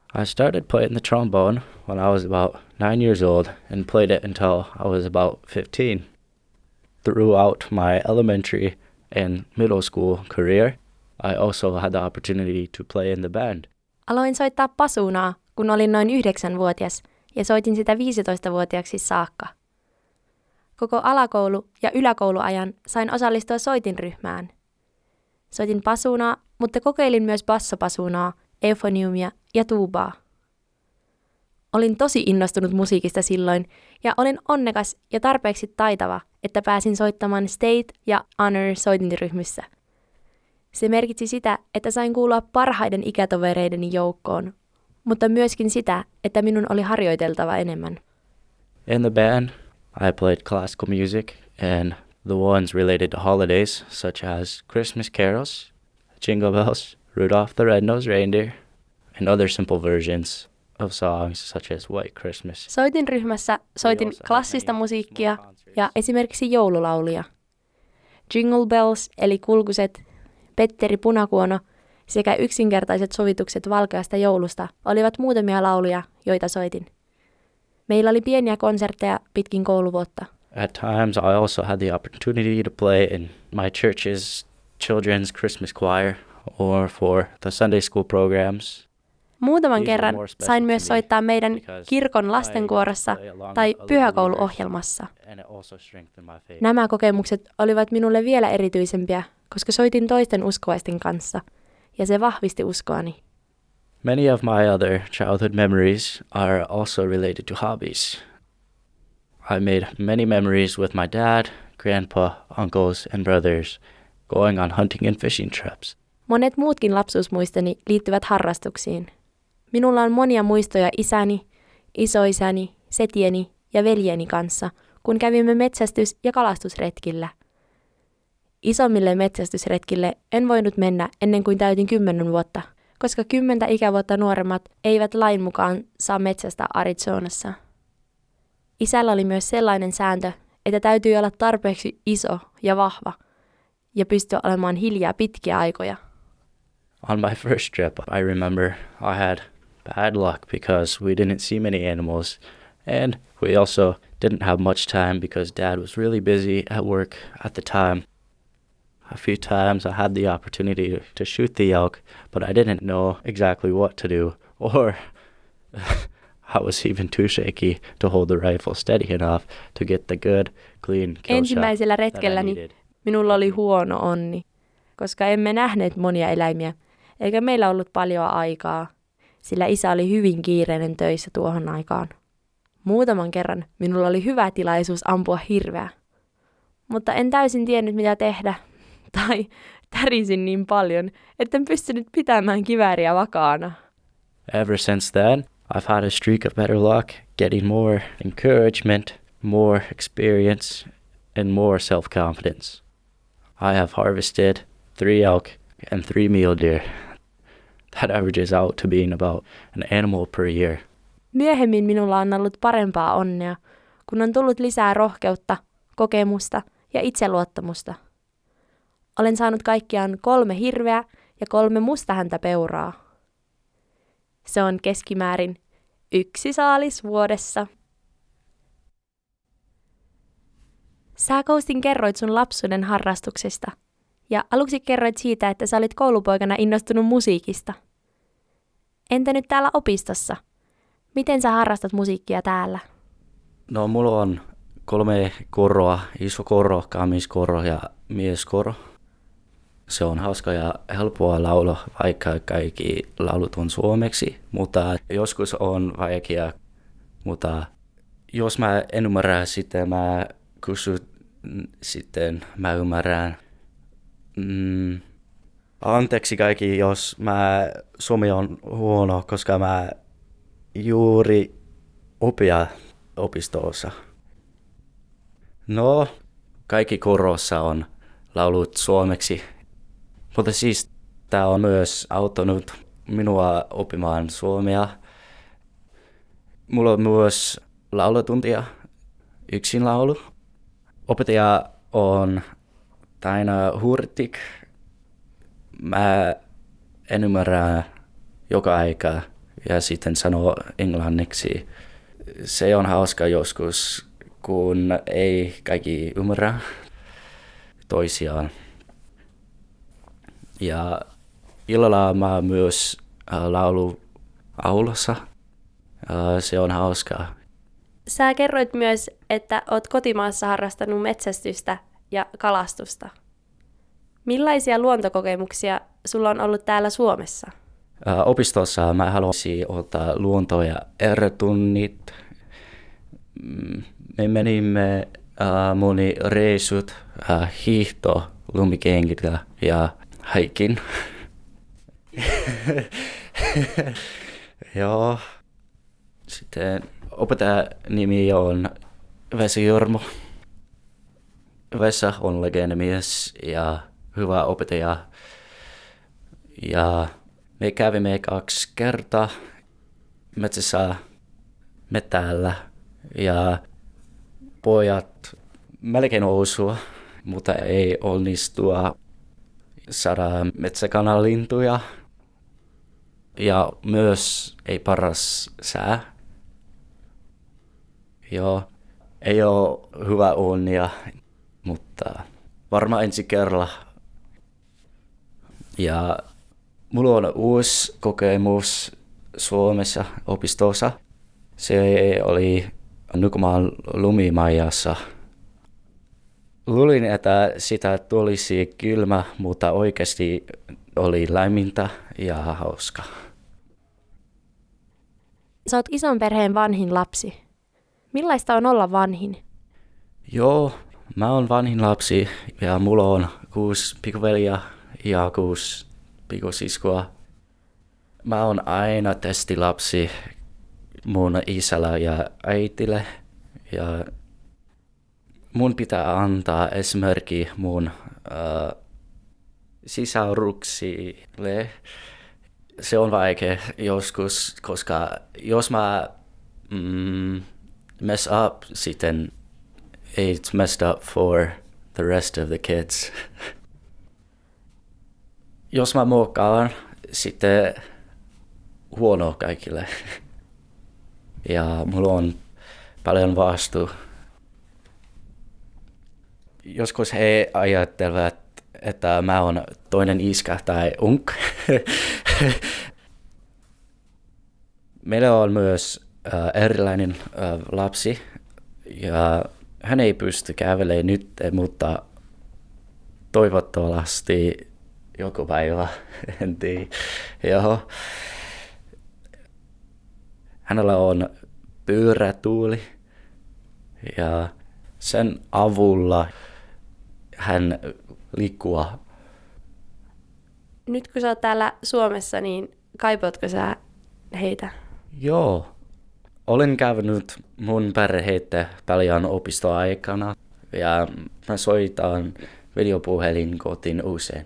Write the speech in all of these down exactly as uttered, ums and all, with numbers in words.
I started playing the trombone when I was about nine years old and played it until I was about fifteen. Throughout my elementary and middle school career, I also had the opportunity to play in the band. Aloin soittaa pasuunaa, kun olin noin yhdeksänvuotias, ja soitin sitä viisitoistavuotiaaksi saakka. Koko alakoulu- ja yläkouluajan sain osallistua soitinryhmään. Soitin pasuunaa, mutta kokeilin myös bassopasuunaa, euphoniumia ja tuubaa. Olin tosi innostunut musiikista silloin, ja olin onnekas ja tarpeeksi taitava, että pääsin soittamaan State- ja Honor-soitinryhmissä. Se merkitsi sitä, että sain kuulua parhaiden ikätovereideni joukkoon, mutta myöskin sitä, että minun oli harjoiteltava enemmän. In the band, I played classical music and the ones related to holidays such as Christmas carols, Jingle Bells, Rudolph the Red-Nosed Reindeer, and other simple versions of songs such as White Christmas. Soitin ryhmässä soitin klassista musiikkia ja esimerkiksi joululauluja. Jingle Bells eli kulkuset, Petteri Punakuono sekä yksinkertaiset sovitukset valkeasta joulusta olivat muutamia lauluja, joita soitin. Meillä oli pieniä konsertteja pitkin kouluvuotta. At times I also had the opportunity to play in my church's children's Christmas choir or for the Sunday school programs. Muutaman kerran sain myös soittaa meidän kirkon lastenkuorossa tai pyhäkouluohjelmassa. Nämä kokemukset olivat minulle vielä erityisempiä, koska soitin toisten uskovaisten kanssa, ja se vahvisti uskoani. Many of my other childhood memories are also related to hobbies. I made many memories with my dad, grandpa, uncles, and brothers going on hunting and fishing trips. Monet muutkin lapsuusmuistoni liittyvät harrastuksiin. Minulla on monia muistoja isäni, isoisäni, setieni ja veljeni kanssa, kun kävimme metsästys- ja kalastusretkillä. Isommille metsästysretkille en voinut mennä ennen kuin täytin kymmenen vuotta, koska kymmentä ikävuotta nuoremmat eivät lain mukaan saa metsästää Arizonassa. Isällä oli myös sellainen sääntö, että täytyy olla tarpeeksi iso ja vahva ja pystyä olemaan hiljaa pitkiä aikoja. On my first trip, I remember I had bad luck because we didn't see many animals, and we also didn't have much time because Dad was really busy at work at the time. A few times I had the opportunity to shoot the elk, but I didn't know exactly what to do, or I was even too shaky to hold the rifle steady enough to get the good, clean kill Ensimmäisellä shot that I retkelläni needed. minulla oli huono onni, koska emme nähneet monia eläimiä, eikä meillä ollut paljon aikaa, sillä isä oli hyvin kiireinen töissä tuohon aikaan. Muutaman kerran minulla oli hyvä tilaisuus ampua hirveä, mutta en täysin tiennyt mitä tehdä, tai tärisin niin paljon, etten pystynyt pitämään kivääriä vakaana. Ever since then, I've had a streak of better luck, getting more encouragement, more experience, and more self-confidence. I have harvested three elk and three mule deer. That averages out to being about an animal per year. Myöhemmin minulla on ollut parempaa onnea, kun on tullut lisää rohkeutta, kokemusta ja itseluottamusta. Olen saanut kaikkiaan kolme hirveä ja kolme mustahäntäpeuraa. Se on keskimäärin yksi saalis vuodessa. Sä Koustin kerroit sun lapsuuden harrastuksesta ja aluksi kerroit siitä, että sä olit koulupoikana innostunut musiikista. Entä nyt täällä opistossa? Miten sä harrastat musiikkia täällä? No, mulla on kolme koroa, iso koro, kamiskoro ja mieskoro. Se on hauska ja helppoa laulaa, vaikka kaikki laulut on suomeksi, mutta joskus on vaikea. Mutta jos mä en ymmärrä, sitten mä kysyn, sitten mä ymmärrän. Mm, anteeksi kaikki, jos mä suomi on huono, koska mä juuri opia opistossa. No, kaikki korossa on laulut suomeksi. Mutta siis tämä on myös auttanut minua oppimaan suomea. Mulla on myös laulutuntia, yksin laulu. Opettaja on Taina Hurtik. Mä en ymmärrä joka aika ja sitten sanoo englanniksi. Se on hauska joskus, kun ei kaikki ymmärrä toisiaan. Ja illalla mä myös laulu aulassa. Se on hauskaa. Sä kerroit myös, että oot kotimaassa harrastanut metsästystä ja kalastusta. Millaisia luontokokemuksia sulla on ollut täällä Suomessa? Opistossa mä haluaisin ottaa luonto- ja R-tunnit. Me menimme uh, moni reissut, uh, hiihto, lumikengillä ja hiking. Joo. Sitten opettajan nimi on Vesa Jormo. Vesa on legendamies ja hyvä opettaja. Ja me kävimme kaksi kertaa metsässä metällä ja pojat melkein osua, mutta ei onnistua saada metsäkanalintuja. Ja myös ei paras sää. Joo, ei ole hyvä onnia, mutta varmaan ensi kerralla. Ja mulla on uusi kokemus Suomessa opistossa. Se oli Nukumaan lumimajassa. Luulin, että sitä tulisi kylmä, mutta oikeasti oli lämmintä ja hauska. Sä oot ison perheen vanhin lapsi. Millaista on olla vanhin? Joo, mä oon vanhin lapsi ja mulla on kuusi pikkuveljeä ja kuusi pikkusiskoa. Mä oon aina testilapsi mun isällä ja äitille ja mun pitää antaa esimerkki mun äh, sisaruksille. Se on vaikea joskus, koska jos mä mm, mess up, sitten it's messed up for the rest of the kids. Jos mä muokkaan, sitten huono kaikille. Ja mulla on paljon vastuu. Joskus he ajattelevat, että mä oon toinen iskä tai unk. Meillä on myös äh, erilainen äh, lapsi ja hän ei pysty kävelemään nyt, mutta toivottavasti joku päivä, en tiedä. Joo. Hänellä on pyörätuoli ja sen avulla hän liikkuu. Nyt kun sä oot täällä Suomessa, niin kaipaatko sä heitä? Joo. Olen käynyt mun perheitä paljon opistoaikana ja mä soitan videopuhelin kotiin usein.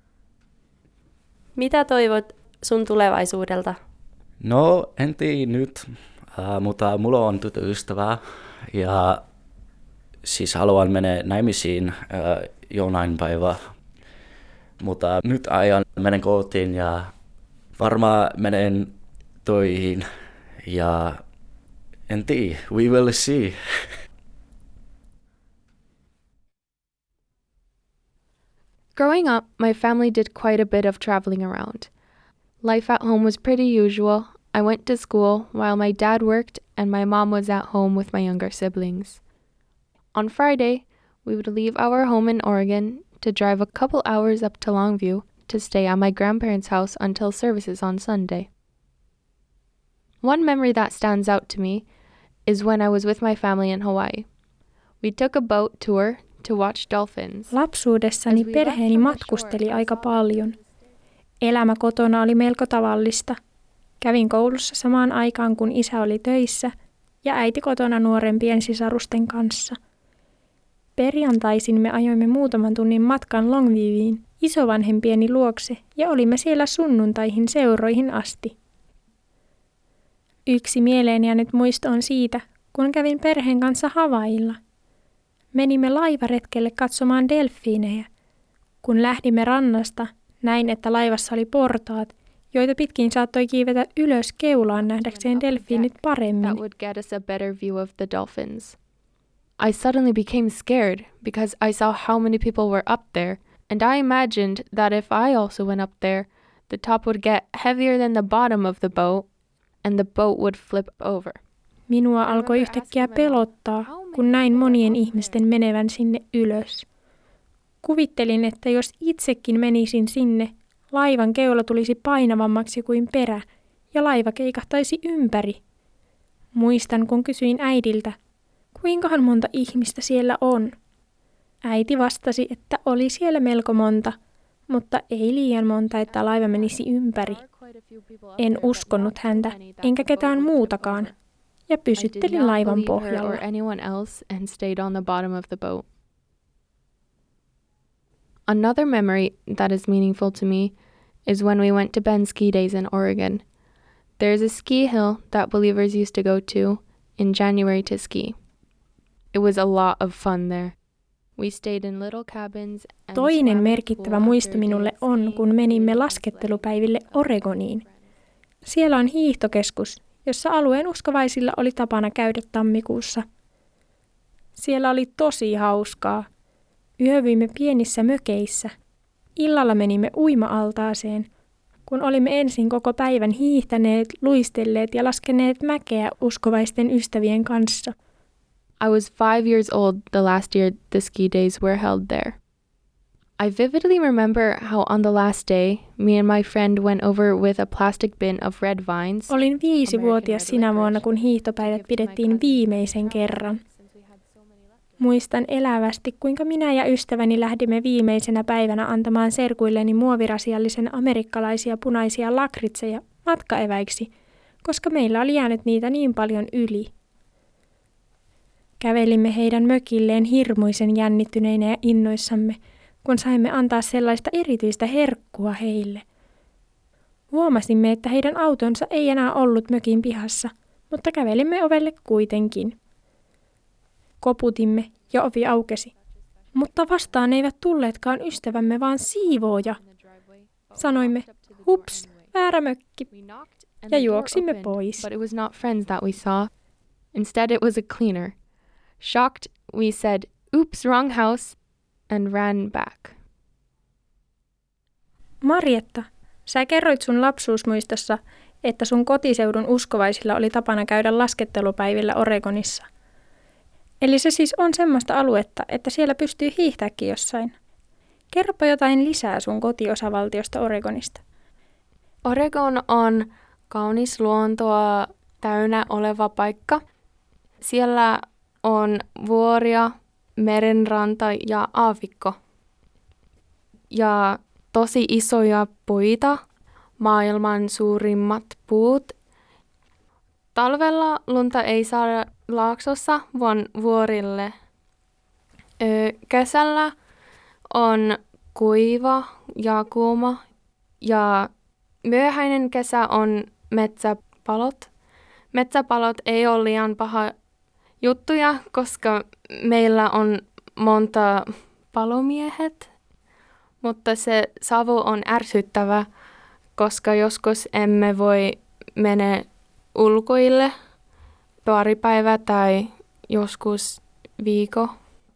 Mitä toivot sun tulevaisuudelta? No, en tiedä nyt, uh, mutta mulla on tyttöystävää ja siis haluan mennä naimisiin uh, jonain päivä. Mutta nyt aion menen kotiin ja varmaan menen töihin ja en tiedä, we will see. Growing up, my family did quite a bit of traveling around. Life at home was pretty usual. I went to school while my dad worked and my mom was at home with my younger siblings. On Friday, we would leave our home in Oregon to drive a couple hours up to Longview to stay at my grandparents' house until services on Sunday. One memory that stands out to me is when I was with my family in Hawaii. We took a boat tour to watch dolphins. Lapsuudessani perheeni matkusteli aika paljon. Elämä kotona oli melko tavallista. Kävin koulussa samaan aikaan, kun isä oli töissä ja äiti kotona nuorempien sisarusten kanssa. Perjantaisin me ajoimme muutaman tunnin matkan Longviewiin isovanhempieni luokse ja olimme siellä sunnuntaihin seuroihin asti. Yksi mieleen jäänyt muisto on siitä, kun kävin perheen kanssa Havailla. Menimme laivaretkelle katsomaan delfiinejä. Kun lähdimme rannasta, näin, että laivassa oli portaat joita pitkin saattoi kiivetä ylös keulaan nähdäkseen delfiinit paremmin. That would get us a better view of the dolphins. I suddenly became scared because I saw how many people were up there, and I imagined that if I also went up there, the top would get heavier than the bottom of the boat, and the boat would flip over. Minua alkoi yhtäkkiä pelottaa, kun näin monien ihmisten menevän sinne ylös. Kuvittelin, että jos itsekin menisin sinne, laivan keula tulisi painavammaksi kuin perä ja laiva keikahtaisi ympäri. Muistan, kun kysyin äidiltä, kuinkahan monta ihmistä siellä on. Äiti vastasi, että oli siellä melko monta, mutta ei liian monta, että laiva menisi ympäri. En uskonut häntä, enkä ketään muutakaan, ja pysyttelin laivan pohjalla. Another memory that is meaningful to me is when we went to Bend ski days in Oregon. There's a ski hill that believers used to go to in January to ski. It was a lot of fun there. We stayed in little cabins and Toinen merkittävä muisto minulle on, kun menimme laskettelupäiville Oregoniin. Siellä on hiihtokeskus, jossa alueen uskovaisilla oli tapana käydä tammikuussa. Siellä oli tosi hauskaa. Yövyimme pienissä mökeissä. Illalla menimme uima-altaaseen, kun olimme ensin koko päivän hiihtäneet, luistelleet ja laskeneet mäkeä uskovaisten ystävien kanssa. I was five years old the last year the ski days were held there. I vividly remember how on the last day, me and my friend went over with a plastic bin of red vines. Olin viisivuotias sinä vuonna, kun hiihtopäivät pidettiin viimeisen kerran. Muistan elävästi, kuinka minä ja ystäväni lähdimme viimeisenä päivänä antamaan serkuilleni muovirasiallisen amerikkalaisia punaisia lakritseja matkaeväiksi, koska meillä oli jäänyt niitä niin paljon yli. Kävelimme heidän mökilleen hirmuisen jännittyneinä ja innoissamme, kun saimme antaa sellaista erityistä herkkua heille. Huomasimme, että heidän autonsa ei enää ollut mökin pihassa, mutta kävelimme ovelle kuitenkin. Koputimme ja ovi aukesi, mutta vastaan eivät tulleetkaan ystävämme, vaan siivooja. Sanoimme, hups, väärä mökki, ja juoksimme pois. But it was not friends that we saw. Instead it was a cleaner. Shocked, we said, oops, wrong house, and ran back. Marjetta, sä kerroit sun lapsuusmuistossa, että sun kotiseudun uskovaisilla oli tapana käydä laskettelupäivillä Oregonissa. Eli se siis on semmoista aluetta, että siellä pystyy hiihtääkin jossain. Kerropa jotain lisää sun kotiosavaltiosta Oregonista. Oregon on kaunis luontoa täynnä oleva paikka. Siellä on vuoria, merenranta ja aavikko. Ja tosi isoja puita, maailman suurimmat puut. Talvella lunta ei saada laaksossa, vaan vuorille. Öö, kesällä on kuiva ja kuuma ja myöhäinen kesä on metsäpalot. Metsäpalot ei ole liian paha juttuja, koska meillä on monta palomiehet, mutta se savu on ärsyttävä, koska joskus emme voi mennä ulkoille pari päivää tai joskus viikko.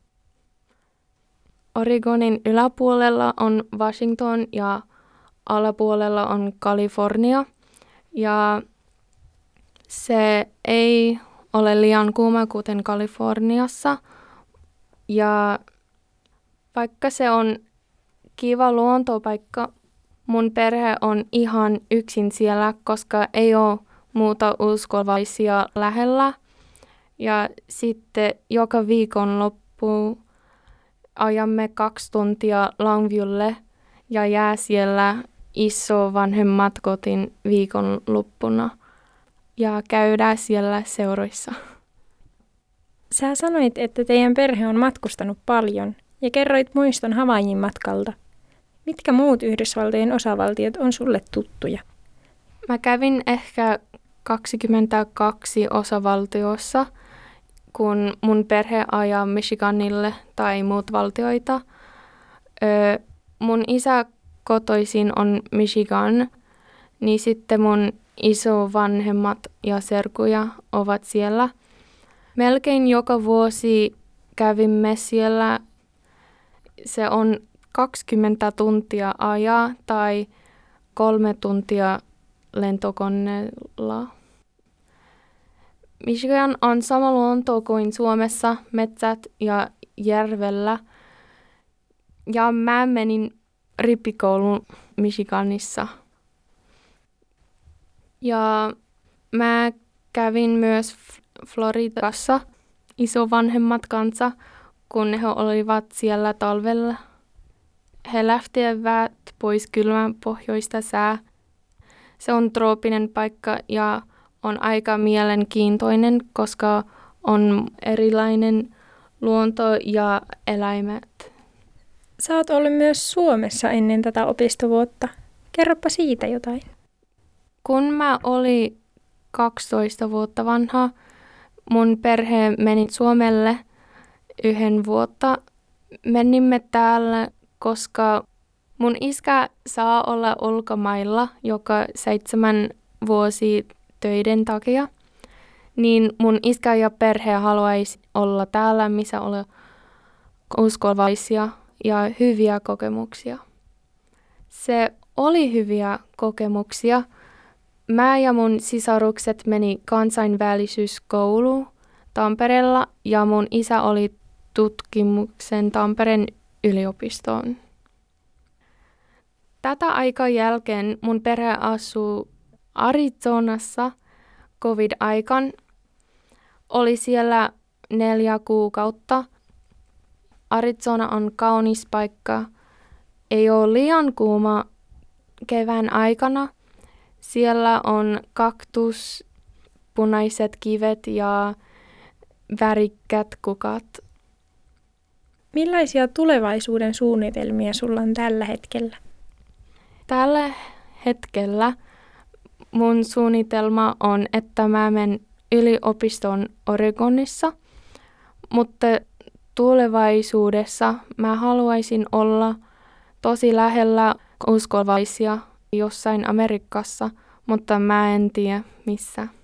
Oregonin yläpuolella on Washington ja alapuolella on Kalifornia. Ja se ei ole liian kuuma kuten Kaliforniassa. Ja vaikka se on kiva luontopaikka, mun perhe on ihan yksin siellä, koska ei ole muuta uskovaisia lähellä. Ja sitten joka viikonloppu ajamme kaksi tuntia Longviewlle ja jää siellä isovanhemmat kotiin viikonloppuna ja käydään siellä seuroissa. Sä sanoit, että teidän perhe on matkustanut paljon ja kerroit muiston Havaijin matkalta. Mitkä muut Yhdysvaltojen osavaltiot on sulle tuttuja? Mä kävin ehkä kaksikymmentäkaksi osavaltiossa, kun mun perhe ajaa Michiganille tai muut valtioita. Öö, mun isä kotoisin on Michigan niin sitten mun isovanhemmat ja serkuja ovat siellä. Melkein joka vuosi kävimme siellä. Se on kaksikymmentä tuntia ajaa tai kolme tuntia lentokoneella. Michigan on sama luonto kuin Suomessa, metsät ja järvellä. Ja mä menin rippikouluun Michiganissa. Ja mä kävin myös Floridassa isovanhemmat kanssa, kun he olivat siellä talvella. He lähtivät pois kylmän pohjoista sää. Se on troopinen paikka ja on aika mielenkiintoinen, koska on erilainen luonto ja eläimet. Sä oot ollut myös Suomessa ennen tätä opistovuotta. Kerropa siitä jotain. Kun mä olin kaksitoista vuotta vanha, mun perhe meni Suomelle yhden vuotta. Menimme täällä, koska mun iskä saa olla ulkomailla joka seitsemän vuosi töiden takia. Niin mun iskä ja perhe haluaisi olla täällä, missä olla uskovaisia ja hyviä kokemuksia. Se oli hyviä kokemuksia. Mä ja mun sisarukset meni kansainvälisyyskouluun Tampereella ja mun isä oli tutkimuksen Tampereen yliopistoon. Tätä aikaa jälkeen mun perhe asuu Arizonassa covid-aikaan. Oli siellä neljä kuukautta. Arizona on kaunis paikka. Ei ole liian kuuma kevään aikana. Siellä on kaktus, punaiset kivet ja värikkät kukat. Millaisia tulevaisuuden suunnitelmia sulla on tällä hetkellä? Tällä hetkellä mun suunnitelma on, että mä menen yliopistoon Oregonissa, mutta tulevaisuudessa mä haluaisin olla tosi lähellä uskovaisia jossain Amerikassa, mutta mä en tiedä missä.